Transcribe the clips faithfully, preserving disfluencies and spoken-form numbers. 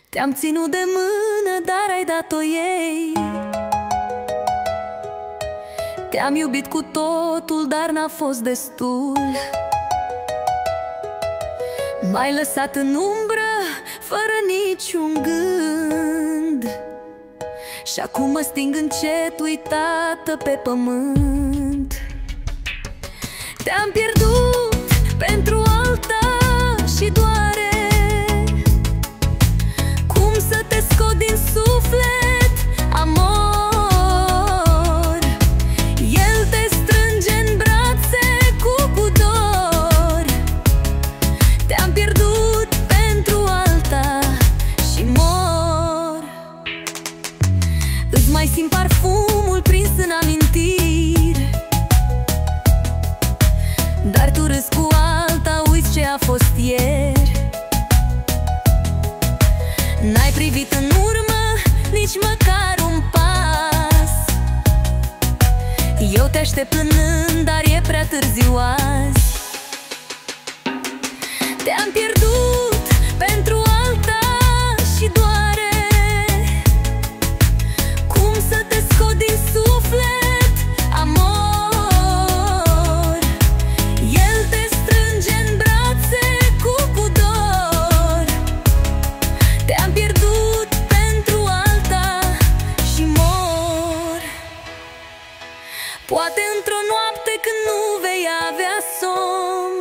Te-am ținut de mână, dar ai dat-o ei. Te-am iubit cu totul, dar n-a fost destul. M-ai lăsat în umbră, fără niciun gând, și acum mă sting încet, uitată pe pământ. Te-am pierdut pentru alta și doare. Cum să te scot din suflet, amor? El te strânge în brațe cu pudor. Te-am pierdut pentru alta și mor. Îți mai simt parfumul prins în amintiri, dar tu râzi cu alta, uiți ce a fost ieri. N-ai privit în urmă nici măcar un pas. Eu te aștept plânând, dar e prea târziu azi. Te-am pierdut pentru alta și doare. Cum să te scot din suflet, amor? El te strânge în brațe cu pudor. Te-am pierdut pentru alta și mor. Poate într-o noapte când nu vei avea somn,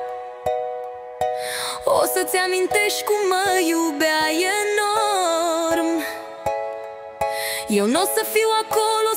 o să-ți amintești cum mă iubeai enorm. Eu n-o să fiu acolo